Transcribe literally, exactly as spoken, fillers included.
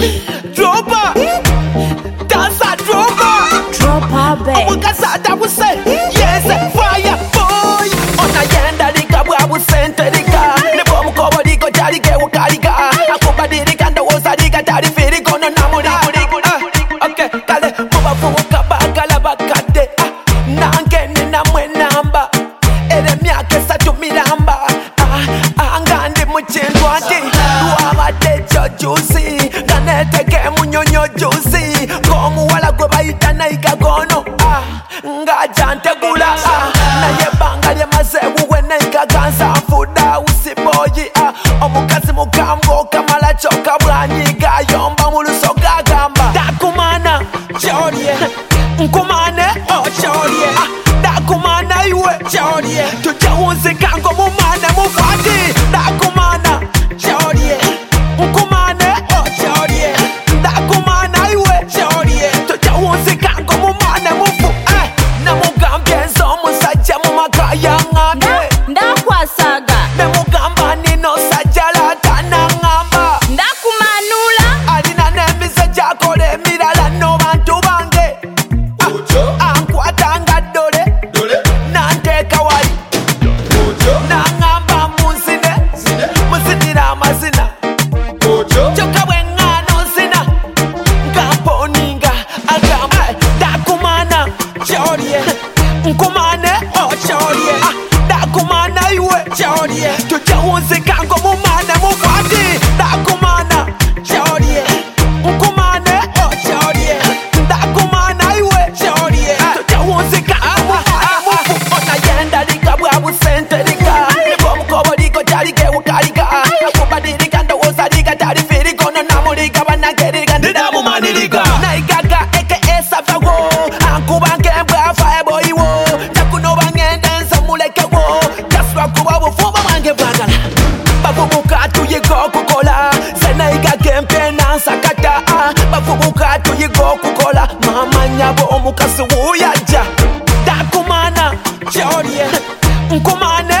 Dropa, dança dropa, Dropa babe. Omukasada wuse, yes, fire boy. Ona yenda lika bwa busente lika, nebo mukobo liko jali ke ukalika. Akuba dirika ndawoza lika tari firi kono namuri. Okay, kale muba fuka bagala bakade. Nange nina mwe namba, ele myake satu miramba. Angandi muchindwati, wabate chojusi. Ganeteke munyonyo jusi, komu wala gwe bayita naika gono. Nga jantegula, na yebanga lye mazewu we naika gansa fuda usiboyi. Omukazi mukambo kamala choka bwanyiga yomba muluso gagamba. Dakumana chorie, nkumane oh chorie. Dakumana iwe chorie, tujawunzi kango mumane mufati. Dakumana chorie, nkumane oh chorie. Dakumana iwe chorie, tujawunzi kango mumane mufu. Eh, namugambye nzo musajja mumakaya ngamye. Ndakwasaga. Nemugamba nino sajjala tanangamba. Ndakumanula. Alina n'emize gy'akola emirala no bantu bange. Ankwata nga ddole nanteeka wali nangamba munzine muzinira amazina kyokka bwe ŋŋaano nzina nga mponinga agamba dakumana kyolye nkumane okyolye dakumana iwe kyolye tujawunzika ngo mumane mukwati dakumana kyolye nkumane okyolye dakumana iwe kyolye tujawunzika ngo mumane mufu ona yenda lika bwa busente lika nebo mukobo liko jalige ukalika akuba dirika ndowooza lika tali firi kono namulika banage lika ndidamumanilika naigaga eke esavawo ankuba nkembwa faeboyiwo takunoba ngende nze mulekewo jaswa kuba bufuba bwange bwagala bavubuka tuyiga okukola senaigaga empena nsakata bavubuka tuyiga okukola mama nyabo omukazi wuyajja dakumana kyolye nkumane